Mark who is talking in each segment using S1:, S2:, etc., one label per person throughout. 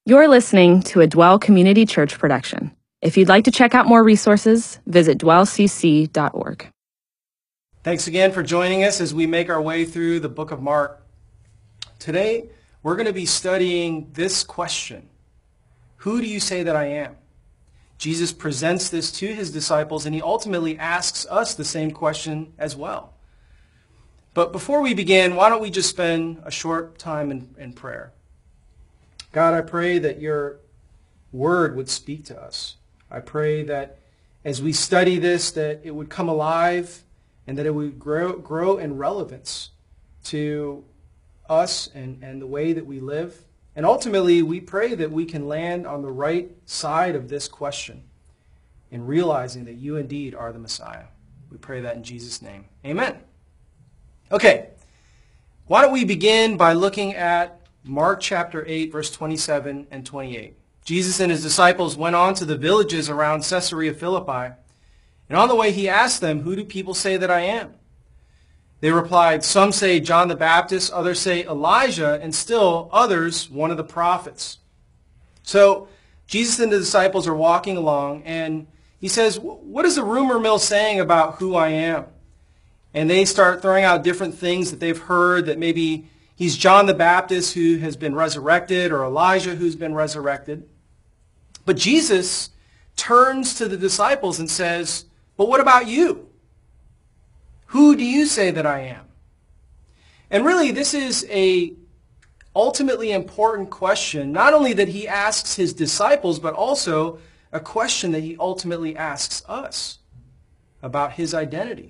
S1: You're listening to a Dwell Community Church production. If you'd like to check out more resources, visit dwellcc.org.
S2: Thanks again for joining us as we make our way through the book of Mark. Today, we're going to be studying this question: who do you say that I am? Jesus presents this to his disciples, and he ultimately asks us the same question as well. But before we begin, why don't we just spend a short time in prayer? God, I pray that your word would speak to us. I pray that as we study this, that it would come alive and that it would grow in relevance to us and the way that we live. And ultimately, we pray that we can land on the right side of this question in realizing that you indeed are the Messiah. We pray that in Jesus' name. Amen. Okay, why don't we begin by looking at Mark chapter 8, verse 27 and 28. Jesus and his disciples went on to the villages around Caesarea Philippi, and on the way he asked them, "Who do people say that I am?" They replied, "Some say John the Baptist, others say Elijah, and still others one of the prophets." So Jesus and the disciples are walking along, and he says, "What is the rumor mill saying about who I am?" And they start throwing out different things that they've heard, that maybe he's John the Baptist who has been resurrected, or Elijah who's been resurrected. But Jesus turns to the disciples and says, "But what about you? Who do you say that I am?" And really, this is a ultimately important question, not only that he asks his disciples, but also a question that he ultimately asks us about his identity.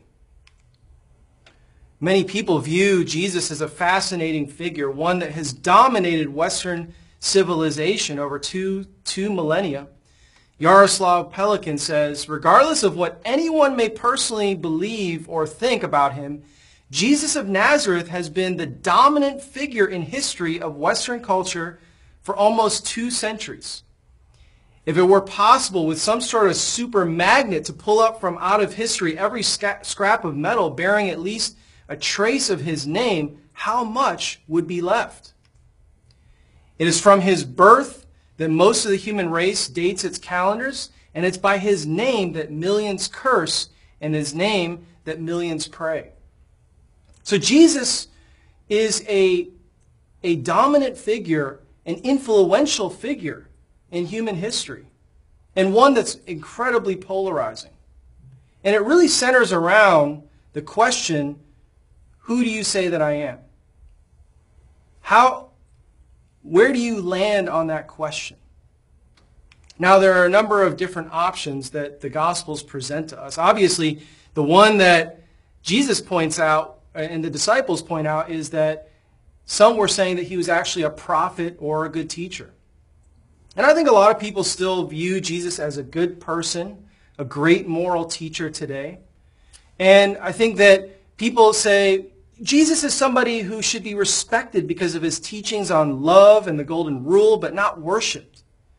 S2: Many people view Jesus as a fascinating figure, one that has dominated Western civilization over two millennia. Yaroslav Pelikan says, "Regardless of what anyone may personally believe or think about him, Jesus of Nazareth has been the dominant figure in history of Western culture for almost 2 centuries. If it were possible with some sort of super magnet to pull up from out of history every scrap of metal bearing at least a trace of his name, how much would be left? It is from his birth that most of the human race dates its calendars, and it's by his name that millions curse, and his name that millions pray." So Jesus is a dominant figure, an influential figure in human history, and one that's incredibly polarizing. And it really centers around the question, who do you say that I am? Where do you land on that question? Now, there are a number of different options that the Gospels present to us. Obviously, the one that Jesus points out and the disciples point out is that some were saying that he was actually a prophet or a good teacher. And I think a lot of people still view Jesus as a good person, a great moral teacher today. And I think that people say Jesus is somebody who should be respected because of his teachings on love and the golden rule, but not worshipped.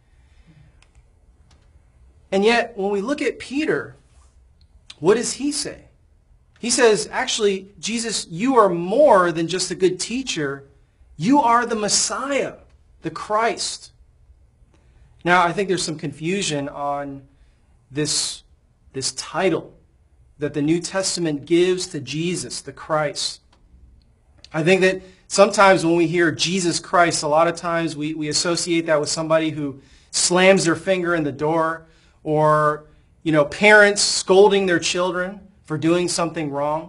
S2: And yet, when we look at Peter, what does he say? He says, actually, Jesus, you are more than just a good teacher. You are the Messiah, the Christ. Now, I think there's some confusion on this title that the New Testament gives to Jesus, the Christ. I think that sometimes when we hear Jesus Christ, a lot of times we associate that with somebody who slams their finger in the door, or, parents scolding their children for doing something wrong.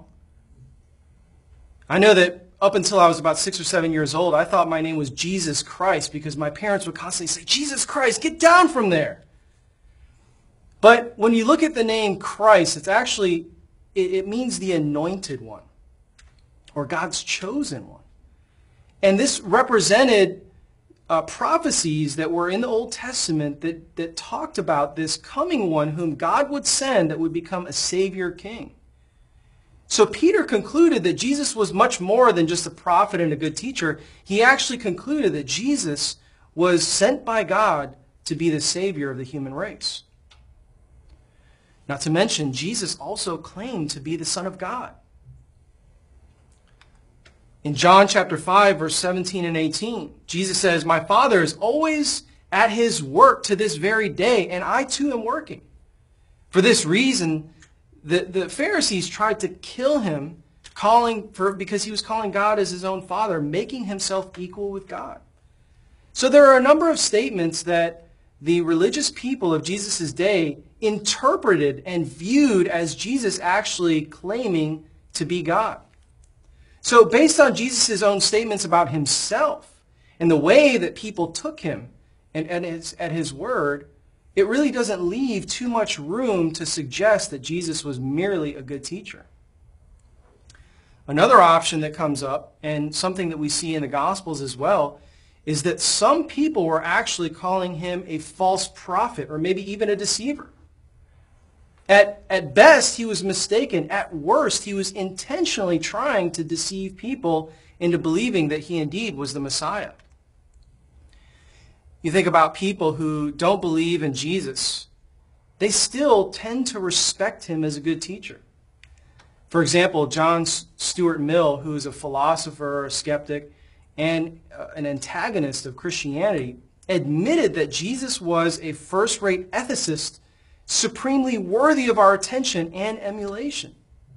S2: I know that up until I was about 6 or 7 years old, I thought my name was Jesus Christ because my parents would constantly say, "Jesus Christ, get down from there." But when you look at the name Christ, it's actually, it means the anointed one, or God's chosen one. And this represented prophecies that were in the Old Testament that talked about this coming one whom God would send that would become a Savior King. So Peter concluded that Jesus was much more than just a prophet and a good teacher. He actually concluded that Jesus was sent by God to be the Savior of the human race. Not to mention, Jesus also claimed to be the Son of God. In John chapter 5, verse 17 and 18, Jesus says, "My Father has always at his work to this very day, and I too am working. For this reason, the Pharisees tried to kill him because he was calling God as his own Father, making himself equal with God. So there are a number of statements that the religious people of Jesus' day interpreted and viewed as Jesus actually claiming to be God. So based on Jesus' own statements about himself and the way that people took him and at his word, it really doesn't leave too much room to suggest that Jesus was merely a good teacher. Another option that comes up, and something that we see in the Gospels as well, is that some people were actually calling him a false prophet or maybe even a deceiver. At best, he was mistaken. At worst, he was intentionally trying to deceive people into believing that he indeed was the Messiah. You think about people who don't believe in Jesus, they still tend to respect him as a good teacher. For example, John Stuart Mill, who is a philosopher, a skeptic, and an antagonist of Christianity, admitted that Jesus was a first-rate ethicist, supremely worthy of our attention and emulation.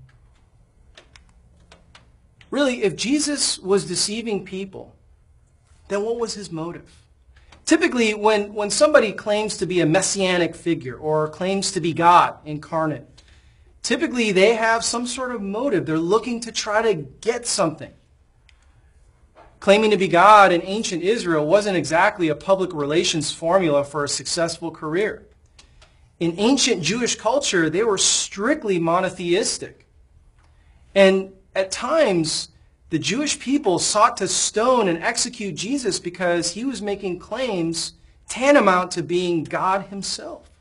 S2: Really, if Jesus was deceiving people, then what was his motive? Typically, when somebody claims to be a messianic figure or claims to be God incarnate, typically they have some sort of motive. They're looking to try to get something. Claiming to be God in ancient Israel wasn't exactly a public relations formula for a successful career. In ancient Jewish culture, they were strictly monotheistic. And at times, the Jewish people sought to stone and execute Jesus because he was making claims tantamount to being God himself.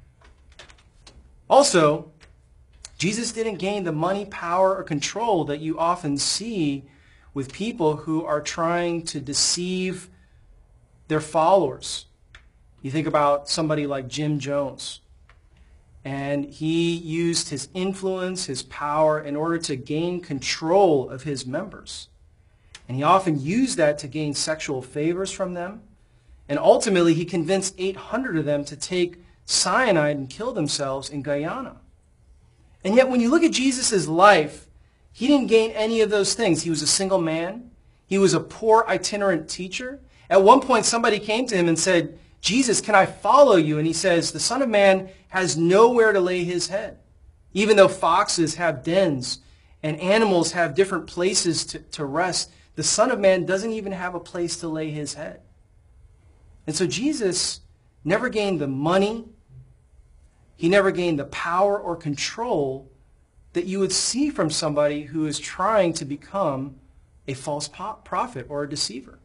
S2: Also, Jesus didn't gain the money, power, or control that you often see with people who are trying to deceive their followers. You think about somebody like Jim Jones. And he used his influence, his power, in order to gain control of his members. And he often used that to gain sexual favors from them. And ultimately, he convinced 800 of them to take cyanide and kill themselves in Guyana. And yet, when you look at Jesus' life, he didn't gain any of those things. He was a single man. He was a poor itinerant teacher. At one point, somebody came to him and said, "Jesus, can I follow you?" And he says, "The Son of Man has nowhere to lay his head." Even though foxes have dens and animals have different places to rest, the Son of Man doesn't even have a place to lay his head. And so Jesus never gained the money. He never gained the power or control that you would see from somebody who is trying to become a false prophet or a deceiver.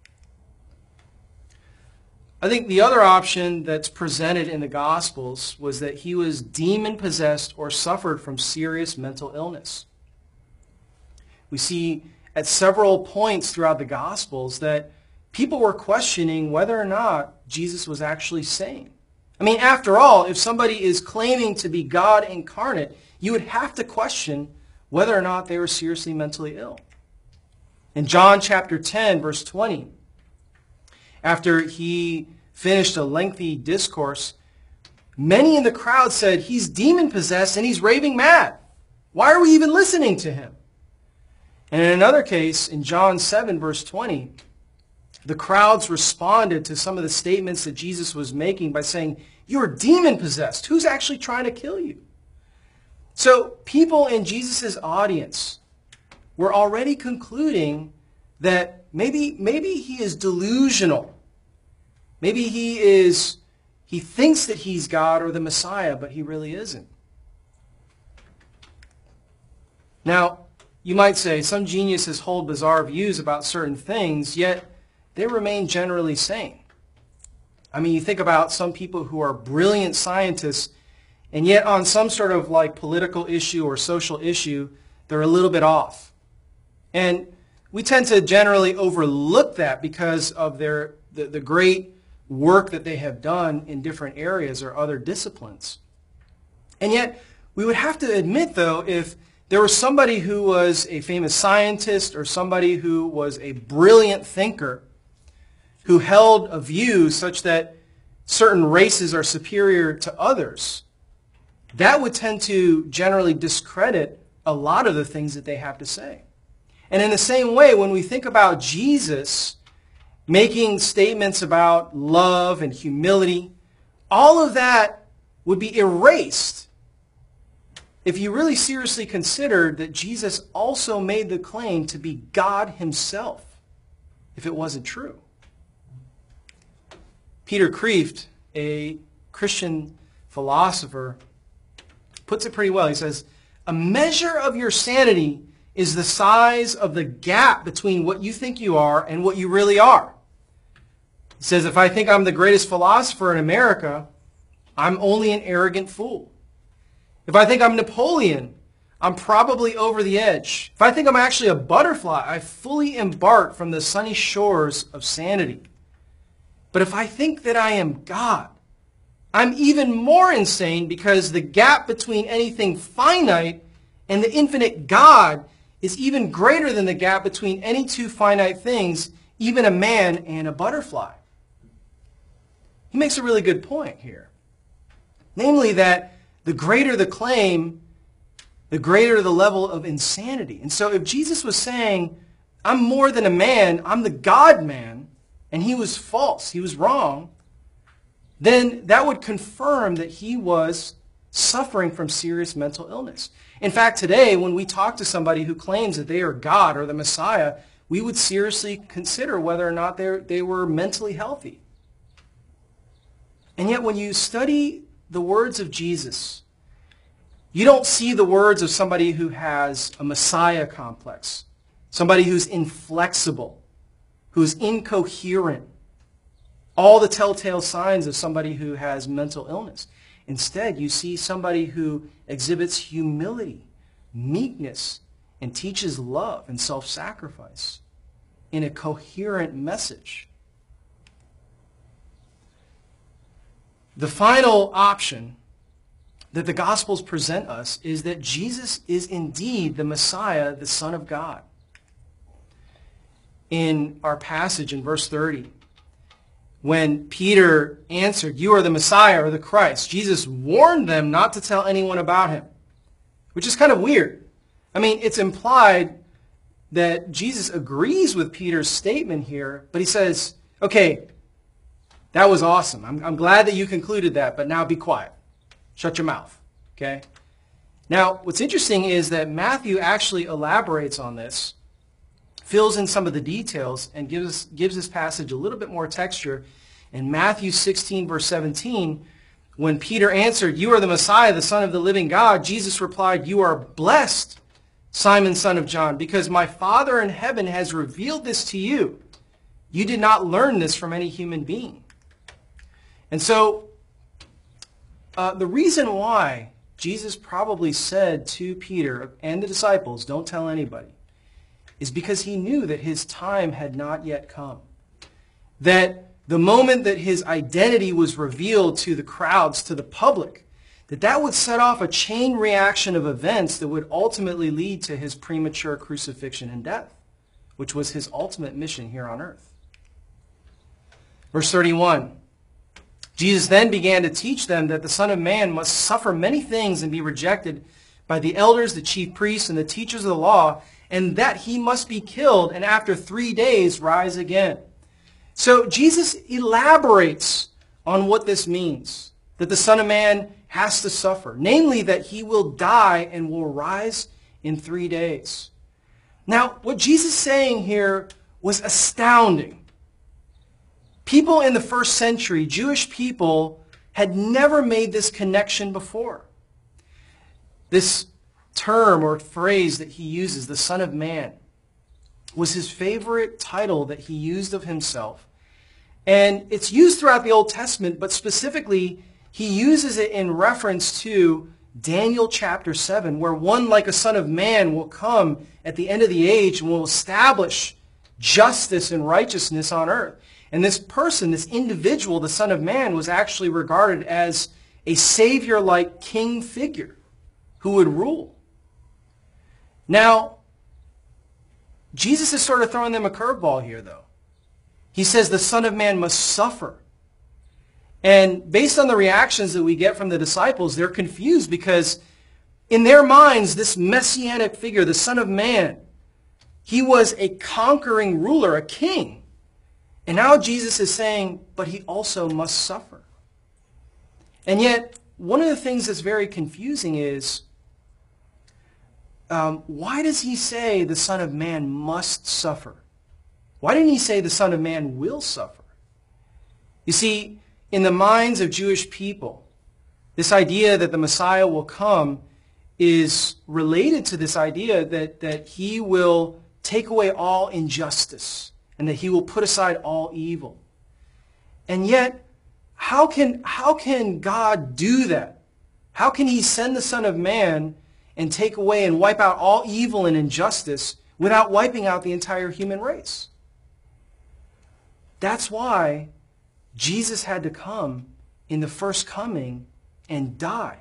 S2: I think the other option that's presented in the Gospels was that he was demon-possessed or suffered from serious mental illness. We see at several points throughout the Gospels that people were questioning whether or not Jesus was actually sane. I mean, after all, if somebody is claiming to be God incarnate, you would have to question whether or not they were seriously mentally ill. In John chapter 10, verse 20, after he finished a lengthy discourse, many in the crowd said, "He's demon-possessed and he's raving mad. Why are we even listening to him?" And in another case, in John 7, verse 20, the crowds responded to some of the statements that Jesus was making by saying, "You're demon-possessed. Who's actually trying to kill you?" So people in Jesus' audience were already concluding that maybe he is delusional. Maybe he thinks that he's God or the Messiah, but he really isn't. Now, you might say some geniuses hold bizarre views about certain things, yet they remain generally sane. I mean, you think about some people who are brilliant scientists, and yet on some sort of like political issue or social issue, they're a little bit off. And we tend to generally overlook that because of the great work that they have done in different areas or other disciplines. And yet, we would have to admit, though, if there was somebody who was a famous scientist or somebody who was a brilliant thinker who held a view such that certain races are superior to others, that would tend to generally discredit a lot of the things that they have to say. And in the same way, when we think about Jesus making statements about love and humility, all of that would be erased if you really seriously considered that Jesus also made the claim to be God himself, if it wasn't true. Peter Kreeft, a Christian philosopher, puts it pretty well. He says, a measure of your sanity is the size of the gap between what you think you are and what you really are. He says, if I think I'm the greatest philosopher in America, I'm only an arrogant fool. If I think I'm Napoleon, I'm probably over the edge. If I think I'm actually a butterfly, I fully embark from the sunny shores of sanity. But if I think that I am God, I'm even more insane, because the gap between anything finite and the infinite God is even greater than the gap between any two finite things, even a man and a butterfly. He makes a really good point here. Namely that the greater the claim, the greater the level of insanity. And so if Jesus was saying, I'm more than a man, I'm the God-man, and he was false, he was wrong, then that would confirm that he was suffering from serious mental illness. In fact, today, when we talk to somebody who claims that they are God or the Messiah, we would seriously consider whether or not they were mentally healthy. And yet, when you study the words of Jesus, you don't see the words of somebody who has a Messiah complex, somebody who's inflexible, who's incoherent, all the telltale signs of somebody who has mental illness. Instead, you see somebody who exhibits humility, meekness, and teaches love and self-sacrifice in a coherent message. The final option that the Gospels present us is that Jesus is indeed the Messiah, the Son of God. In our passage in verse 30, when Peter answered, "You are the Messiah," or the Christ, Jesus warned them not to tell anyone about him, which is kind of weird. I mean, it's implied that Jesus agrees with Peter's statement here, but he says, okay, that was awesome. I'm glad that you concluded that, but now be quiet. Shut your mouth, okay? Now, what's interesting is that Matthew actually elaborates on this, fills in some of the details, and gives this passage a little bit more texture. In Matthew 16, verse 17, when Peter answered, "You are the Messiah, the Son of the living God," Jesus replied, "You are blessed, Simon, son of John, because my Father in heaven has revealed this to you. You did not learn this from any human being." And so, the reason why Jesus probably said to Peter and the disciples, "Don't tell anybody," is because he knew that his time had not yet come. That the moment that his identity was revealed to the crowds, to the public, that would set off a chain reaction of events that would ultimately lead to his premature crucifixion and death, which was his ultimate mission here on earth. Verse 31, Jesus then began to teach them that the Son of Man must suffer many things and be rejected by the elders, the chief priests, and the teachers of the law, and that he must be killed and after 3 days rise again. So Jesus elaborates on what this means, that the Son of Man has to suffer, namely that he will die and will rise in 3 days. Now, what Jesus is saying here was astounding. People in the first century, Jewish people, had never made this connection before. This term or phrase that he uses, the Son of Man, was his favorite title that he used of himself. And it's used throughout the Old Testament, but specifically, he uses it in reference to Daniel chapter 7, where one like a Son of Man will come at the end of the age and will establish justice and righteousness on earth. And this person, this individual, the Son of Man, was actually regarded as a savior-like king figure who would rule. Now, Jesus is sort of throwing them a curveball here, though. He says the Son of Man must suffer. And based on the reactions that we get from the disciples, they're confused because in their minds, this messianic figure, the Son of Man, he was a conquering ruler, a king. And now Jesus is saying, but he also must suffer. And yet, one of the things that's very confusing is, why does he say the Son of Man must suffer? Why didn't he say the Son of Man will suffer? You see, in the minds of Jewish people, this idea that the Messiah will come is related to this idea that he will take away all injustice and that he will put aside all evil. And yet, how can God do that? How can he send the Son of Man and take away and wipe out all evil and injustice without wiping out the entire human race? That's why Jesus had to come in the first coming and die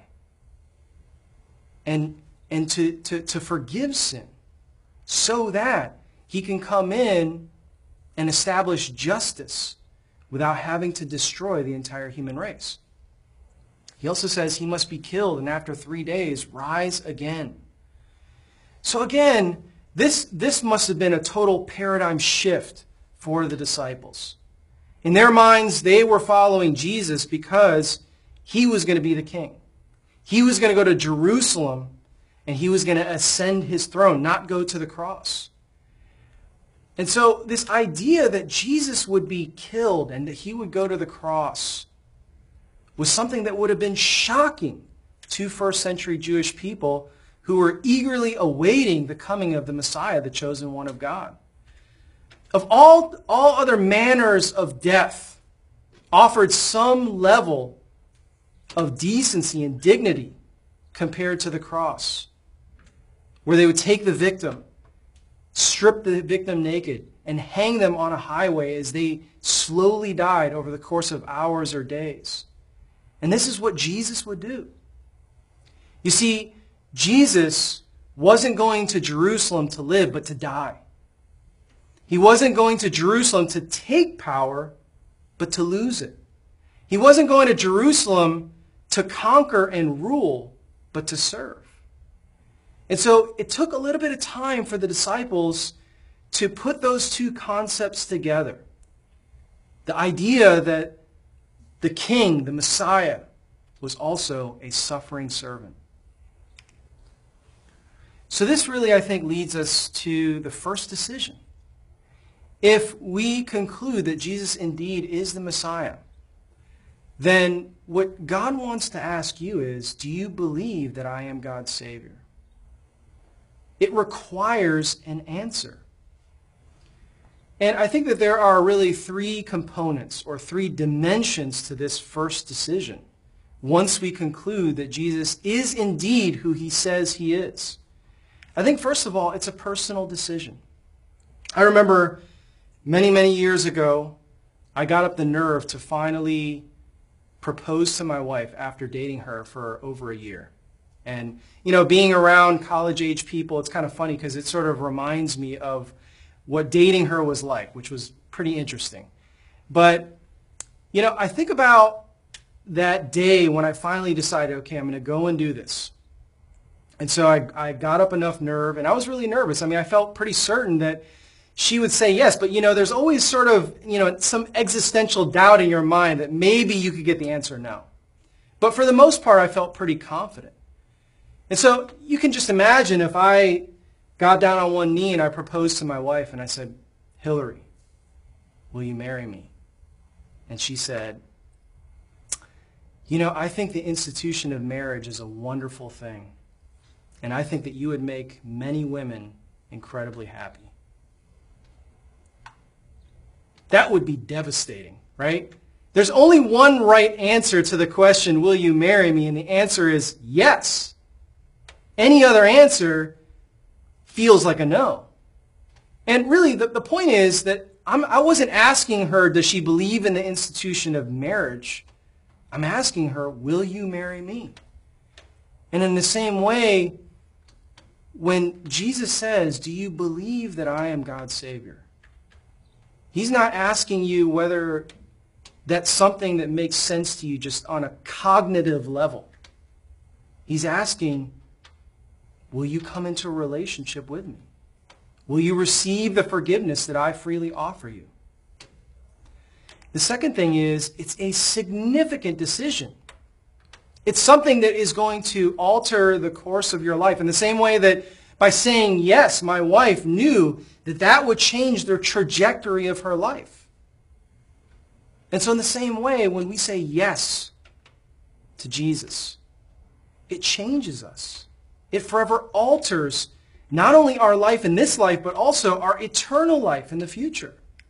S2: and to forgive sin so that he can come in and establish justice without having to destroy the entire human race. He also says he must be killed and after 3 days rise again. So again, this must have been a total paradigm shift for the disciples. In their minds, they were following Jesus because he was going to be the king. He was going to go to Jerusalem and he was going to ascend his throne, not go to the cross. And so this idea that Jesus would be killed and that he would go to the cross was something that would have been shocking to first century Jewish people who were eagerly awaiting the coming of the Messiah, the chosen one of God. Of all other manners of death offered some level of decency and dignity compared to the cross, where they would take the victim, strip the victim naked, and hang them on a highway as they slowly died over the course of hours or days. And this is what Jesus would do. You see, Jesus wasn't going to Jerusalem to live, but to die. He wasn't going to Jerusalem to take power, but to lose it. He wasn't going to Jerusalem to conquer and rule, but to serve. And so it took a little bit of time for the disciples to put those two concepts together. The idea that the king, the Messiah, was also a suffering servant. So this really, I think, leads us to the first decision. If we conclude that Jesus indeed is the Messiah, then what God wants to ask you is, do you believe that I am God's Savior? It requires an answer. And I think that there are really three components or three dimensions to this first decision once we conclude that Jesus is indeed who he says he is. I think, first of all, it's a personal decision. I remember many, many years ago, I got up the nerve to finally propose to my wife after dating her for over a year. And, you know, being around college-age people, it's kind of funny because it sort of reminds me of what dating her was like, which was pretty interesting. But, you know, I think about that day when I finally decided, okay, I'm going to go and do this. And so I got up enough nerve, and I was really nervous. I mean, I felt pretty certain that she would say yes, but, you know, there's always sort of, you know, some existential doubt in your mind that maybe you could get the answer no. But for the most part, I felt pretty confident. And so you can just imagine if I got down on one knee and I proposed to my wife and I said, Hillary, will you marry me? And she said, you know, I think the institution of marriage is a wonderful thing. And I think that you would make many women incredibly happy. That would be devastating, right? There's only one right answer to the question, will you marry me? And the answer is yes. Any other answer feels like a no. And really, the point is that I wasn't asking her, does she believe in the institution of marriage? I'm asking her, will you marry me? And in the same way, when Jesus says, do you believe that I am God's Savior? He's not asking you whether that's something that makes sense to you just on a cognitive level. He's asking, will you come into a relationship with me? Will you receive the forgiveness that I freely offer you? The second thing is, it's a significant decision. It's something that is going to alter the course of your life in the same way that by saying yes, my wife knew that that would change the trajectory of her life. And so in the same way, when we say yes to Jesus, it changes us. It forever alters not only our life in this life, but also our eternal life in the future.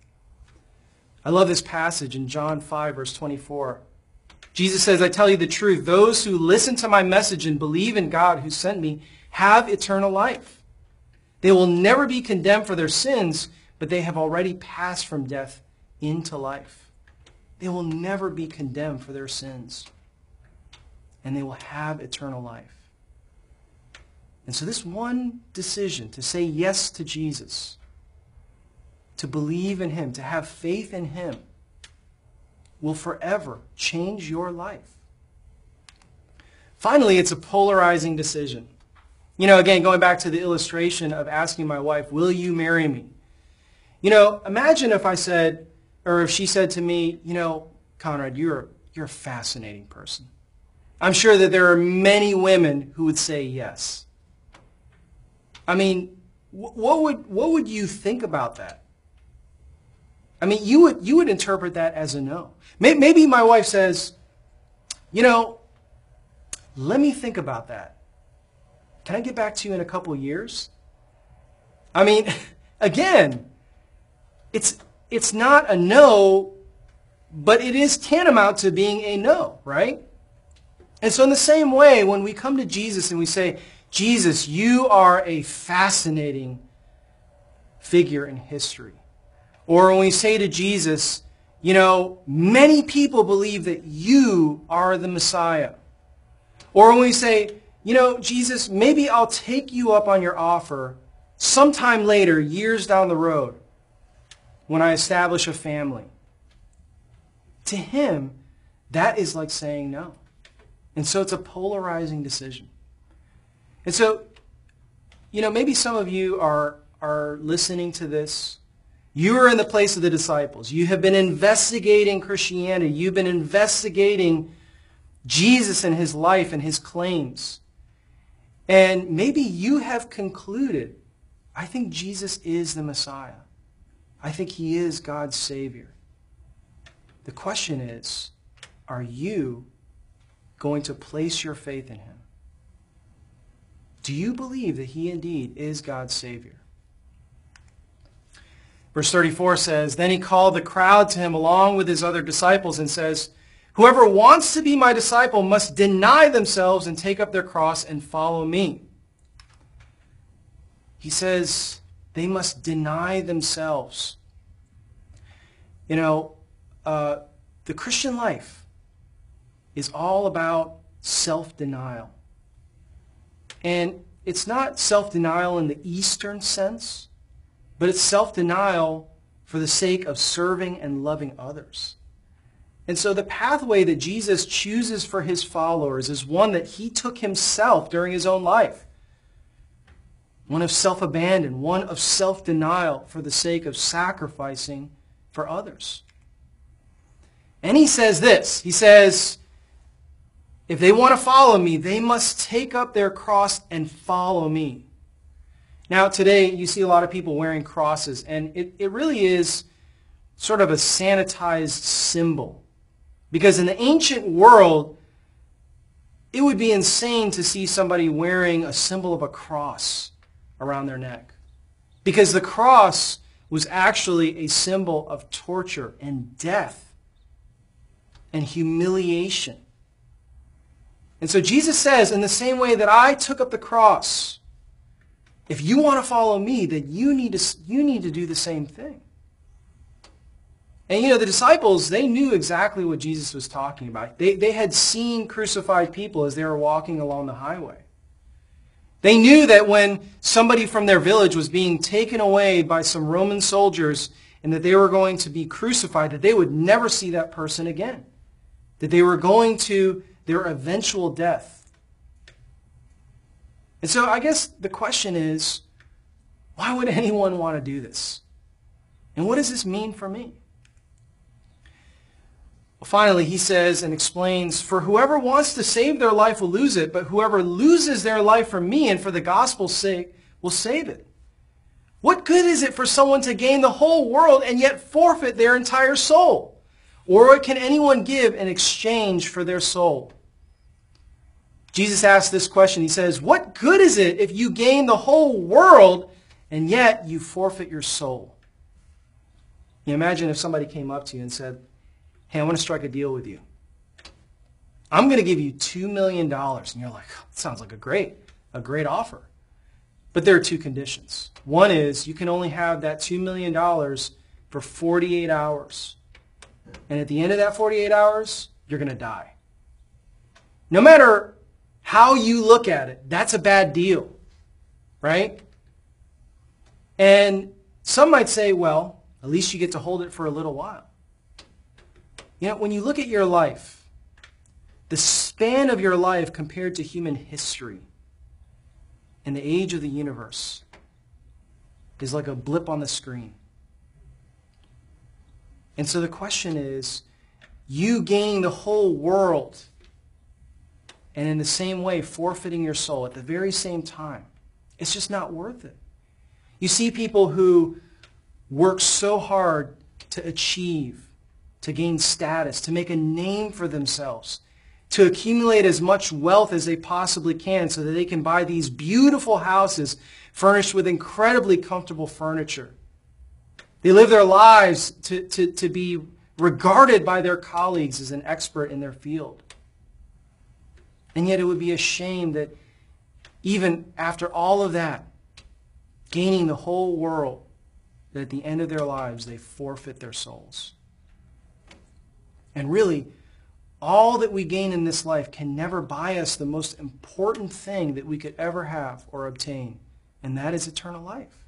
S2: I love this passage in John 5, verse 24. Jesus says, I tell you the truth, those who listen to my message and believe in God who sent me have eternal life. They will never be condemned for their sins, but they have already passed from death into life. They will never be condemned for their sins, and they will have eternal life. And so this one decision to say yes to Jesus, to believe in him, to have faith in him, will forever change your life. Finally, it's a polarizing decision. You know, again, going back to the illustration of asking my wife, will you marry me? You know, imagine if I said, or if she said to me, you know, Conrad, you're a fascinating person. I'm sure that there are many women who would say yes. I mean, what would you think about that? I mean, you would interpret that as a no. Maybe my wife says, you know, let me think about that. Can I get back to you in a couple of years? I mean, again, it's not a no, but it is tantamount to being a no, right? And so in the same way, when we come to Jesus and we say, Jesus, you are a fascinating figure in history. Or when we say to Jesus, you know, many people believe that you are the Messiah. Or when we say, you know, Jesus, maybe I'll take you up on your offer sometime later, years down the road, when I establish a family. To him, that is like saying no. And so it's a polarizing decision. And so, you know, maybe some of you are listening to this. You are in the place of the disciples. You have been investigating Christianity. You've been investigating Jesus and his life and his claims. And maybe you have concluded, I think Jesus is the Messiah. I think he is God's Savior. The question is, are you going to place your faith in him? Do you believe that he indeed is God's Savior? Verse 34 says, Then he called the crowd to him along with his other disciples and says, Whoever wants to be my disciple must deny themselves and take up their cross and follow me. He says they must deny themselves. You know, the Christian life is all about self-denial. And it's not self-denial in the Eastern sense, but it's self-denial for the sake of serving and loving others. And so the pathway that Jesus chooses for his followers is one that he took himself during his own life. One of self-abandon, one of self-denial for the sake of sacrificing for others. And he says this, he says, if they want to follow me, they must take up their cross and follow me. Now today you see a lot of people wearing crosses, and it really is sort of a sanitized symbol. Because in the ancient world, it would be insane to see somebody wearing a symbol of a cross around their neck. Because the cross was actually a symbol of torture and death and humiliation. And so Jesus says, in the same way that I took up the cross, if you want to follow me, then you need to do the same thing. And you know, the disciples, they knew exactly what Jesus was talking about. They had seen crucified people as they were walking along the highway. They knew that when somebody from their village was being taken away by some Roman soldiers and that they were going to be crucified, that they would never see that person again, that they were going to their eventual death. And so I guess the question is, why would anyone want to do this? And what does this mean for me? Well, finally, he says and explains, for whoever wants to save their life will lose it, but whoever loses their life for me and for the gospel's sake will save it. What good is it for someone to gain the whole world and yet forfeit their entire soul? Or what can anyone give in exchange for their soul? Jesus asked this question. He says, what good is it if you gain the whole world and yet you forfeit your soul? You imagine if somebody came up to you and said, hey, I want to strike a deal with you. I'm going to give you $2 million. And you're like, oh, that sounds like a great offer. But there are two conditions. One is you can only have that $2 million for 48 hours. And at the end of that 48 hours, you're going to die. No matter how you look at it, that's a bad deal, right? And some might say, well, at least you get to hold it for a little while. You know, when you look at your life, the span of your life compared to human history in the age of the universe is like a blip on the screen. And so the question is, you gaining the whole world and in the same way forfeiting your soul at the very same time, it's just not worth it. You see people who work so hard to achieve, to gain status, to make a name for themselves, to accumulate as much wealth as they possibly can so that they can buy these beautiful houses furnished with incredibly comfortable furniture. They live their lives to be regarded by their colleagues as an expert in their field. And yet it would be a shame that even after all of that, gaining the whole world, that at the end of their lives they forfeit their souls. And really, all that we gain in this life can never buy us the most important thing that we could ever have or obtain, and that is eternal life.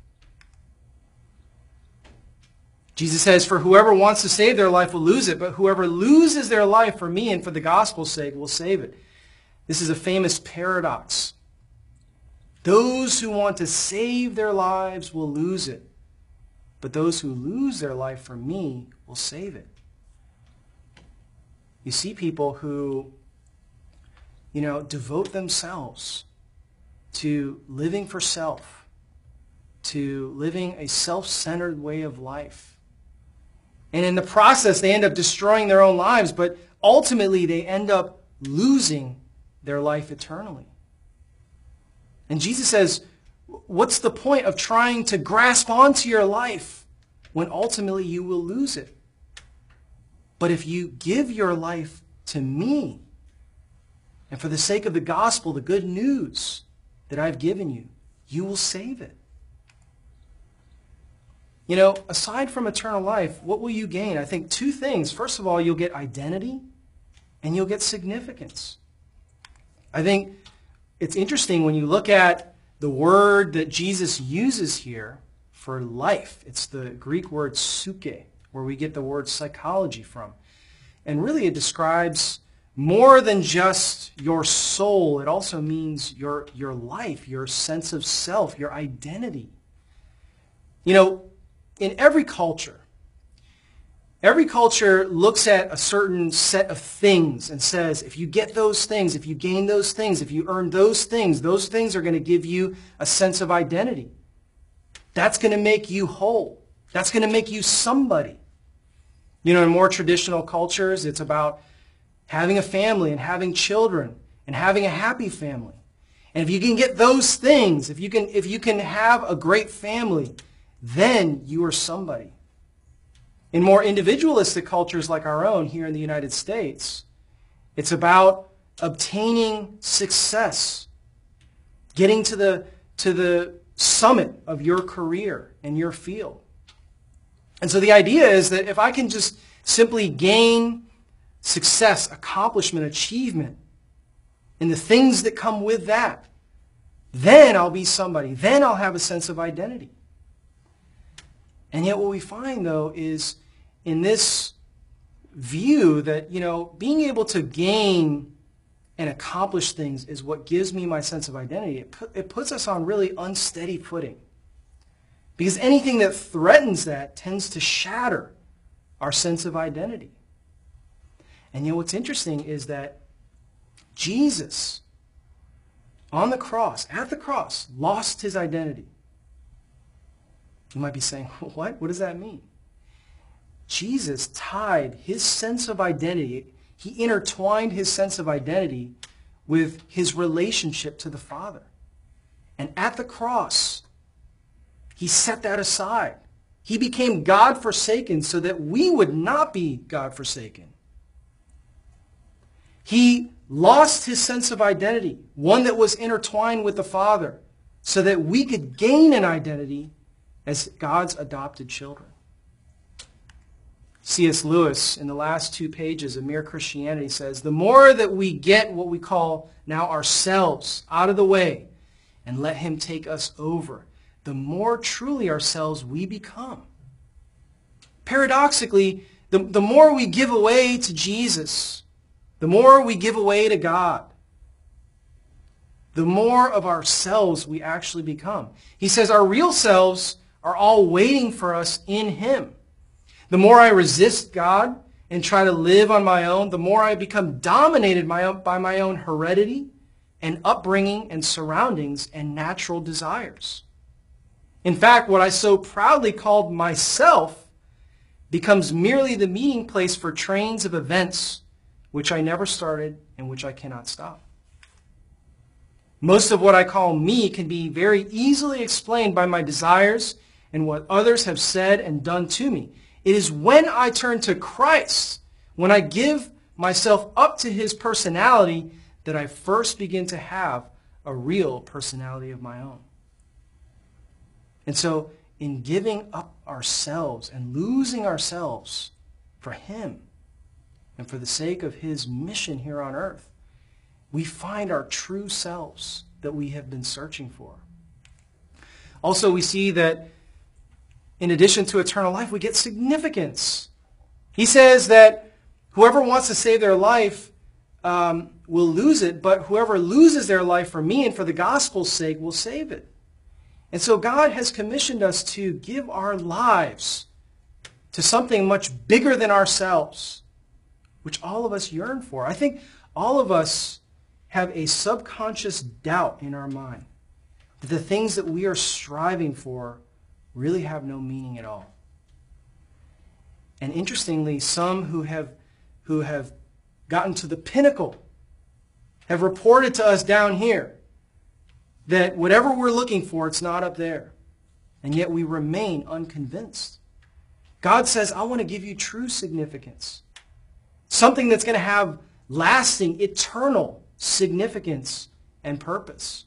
S2: Jesus says, for whoever wants to save their life will lose it, but whoever loses their life for me and for the gospel's sake will save it. This is a famous paradox. Those who want to save their lives will lose it, but those who lose their life for me will save it. You see people who, devote themselves to living for self, to living a self-centered way of life. And in the process, they end up destroying their own lives, but ultimately they end up losing their life eternally. And Jesus says, what's the point of trying to grasp onto your life when ultimately you will lose it? But if you give your life to me, and for the sake of the gospel, the good news that I've given you, you will save it. Aside from eternal life, what will you gain? I think two things. First of all, you'll get identity and you'll get significance. I think it's interesting when you look at the word that Jesus uses here for life. It's the Greek word psyche, where we get the word psychology from. And really it describes more than just your soul. It also means your life, your sense of self, your identity. In every culture looks at a certain set of things and says, if you get those things, if you gain those things, if you earn those things are going to give you a sense of identity. That's going to make you whole. That's going to make you somebody. In more traditional cultures, it's about having a family and having children and having a happy family. And if you can get those things, if you can have a great family, then you are somebody. In more individualistic cultures like our own here in the United States, it's about obtaining success, getting to the summit of your career and your field. And so the idea is that if I can just simply gain success, accomplishment, achievement, and the things that come with that, then I'll be somebody. Then I'll have a sense of identity. And yet what we find, though, is in this view that, being able to gain and accomplish things is what gives me my sense of identity. It puts us on really unsteady footing. Because anything that threatens that tends to shatter our sense of identity. And yet what's interesting is that Jesus, at the cross, lost his identity. You might be saying, what? What does that mean? Jesus tied his sense of identity, he intertwined his sense of identity with his relationship to the Father. And at the cross, he set that aside. He became God-forsaken so that we would not be God-forsaken. He lost his sense of identity, one that was intertwined with the Father, so that we could gain an identity as God's adopted children. C.S. Lewis, in the last 2 pages of Mere Christianity, says, the more that we get what we call now ourselves out of the way and let him take us over, the more truly ourselves we become. Paradoxically, the more we give away to Jesus, the more we give away to God, the more of ourselves we actually become. He says our real selves are all waiting for us in him. The more I resist God and try to live on my own, the more I become dominated by my own heredity and upbringing and surroundings and natural desires. In fact, what I so proudly called myself becomes merely the meeting place for trains of events which I never started and which I cannot stop. Most of what I call me can be very easily explained by my desires and what others have said and done to me. It is when I turn to Christ, when I give myself up to his personality, that I first begin to have a real personality of my own. And so, in giving up ourselves and losing ourselves for him and for the sake of his mission here on earth, we find our true selves that we have been searching for. Also, we see that in addition to eternal life, we get significance. He says that whoever wants to save their life will lose it, but whoever loses their life for me and for the gospel's sake will save it. And so God has commissioned us to give our lives to something much bigger than ourselves, which all of us yearn for. I think all of us have a subconscious doubt in our mind that the things that we are striving for really have no meaning at all. And interestingly, some who have gotten to the pinnacle have reported to us down here that whatever we're looking for, it's not up there. And yet we remain unconvinced. God says, I want to give you true significance. Something that's going to have lasting, eternal significance and purpose.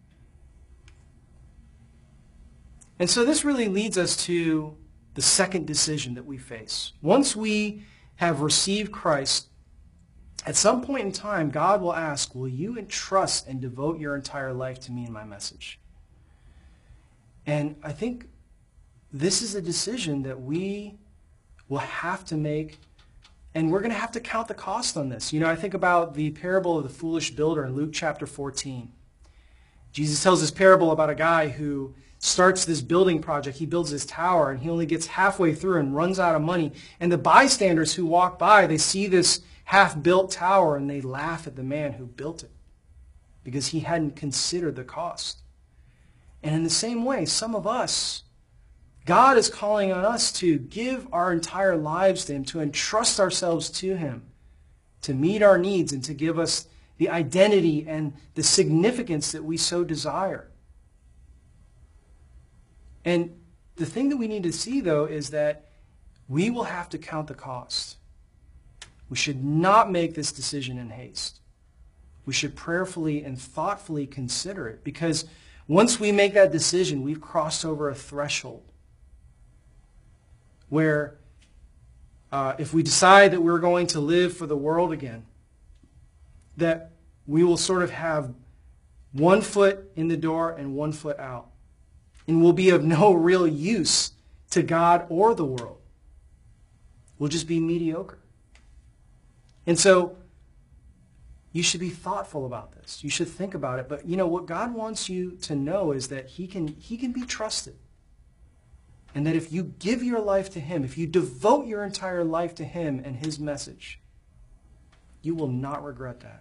S2: And so this really leads us to the second decision that we face. Once we have received Christ, at some point in time, God will ask, will you entrust and devote your entire life to me and my message? And I think this is a decision that we will have to make, and we're going to have to count the cost on this. I think about the parable of the foolish builder in Luke chapter 14. Jesus tells this parable about a guy who starts this building project. He builds his tower, and he only gets halfway through and runs out of money. And the bystanders who walk by, they see this half-built tower, and they laugh at the man who built it because he hadn't considered the cost. And in the same way, some of us, God is calling on us to give our entire lives to him, to entrust ourselves to him, to meet our needs and to give us the identity and the significance that we so desire. And the thing that we need to see, though, is that we will have to count the cost. We should not make this decision in haste. We should prayerfully and thoughtfully consider it, because once we make that decision, we've crossed over a threshold where if we decide that we're going to live for the world again, that we will sort of have one foot in the door and one foot out. And will be of no real use to God or the world. We'll just be mediocre. And so you should be thoughtful about this. You should think about it. But what God wants you to know is that he can be trusted. And that if you give your life to him, if you devote your entire life to him and his message, you will not regret that.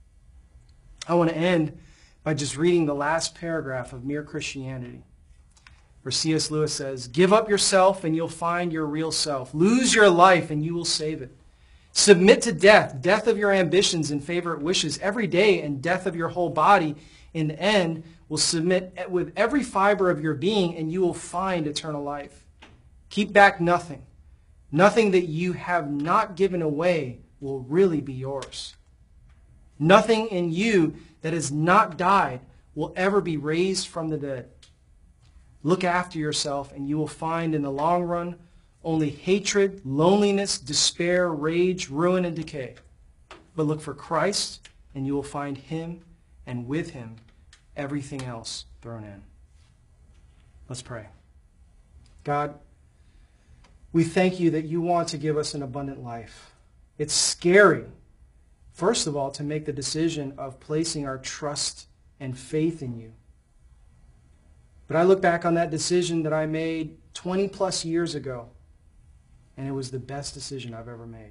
S2: I want to end by just reading the last paragraph of Mere Christianity, where C.S. Lewis says, "Give up yourself and you'll find your real self. Lose your life and you will save it. Submit to death, death of your ambitions and favorite wishes every day, and death of your whole body. In the end, will submit with every fiber of your being, and you will find eternal life. Keep back nothing. Nothing that you have not given away will really be yours. Nothing in you that has not died will ever be raised from the dead. Look after yourself, and you will find in the long run only hatred, loneliness, despair, rage, ruin, and decay. But look for Christ, and you will find him, and with him, everything else thrown in." Let's pray. God, we thank you that you want to give us an abundant life. It's scary, first of all, to make the decision of placing our trust and faith in you. But I look back on that decision that I made 20 plus years ago, and it was the best decision I've ever made.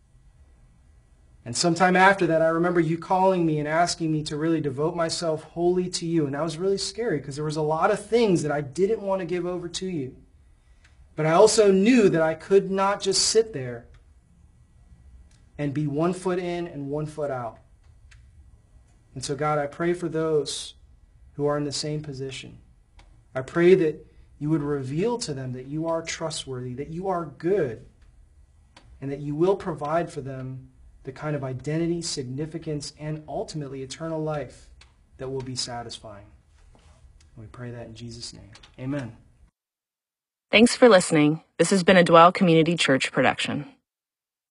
S2: And sometime after that, I remember you calling me and asking me to really devote myself wholly to you. And that was really scary because there was a lot of things that I didn't want to give over to you. But I also knew that I could not just sit there and be 1 foot in and 1 foot out. And so, God, I pray for those who are in the same position. I pray that you would reveal to them that you are trustworthy, that you are good, and that you will provide for them the kind of identity, significance, and ultimately eternal life that will be satisfying. We pray that in Jesus' name. Amen.
S1: Thanks for listening. This has been a Dwell Community Church production.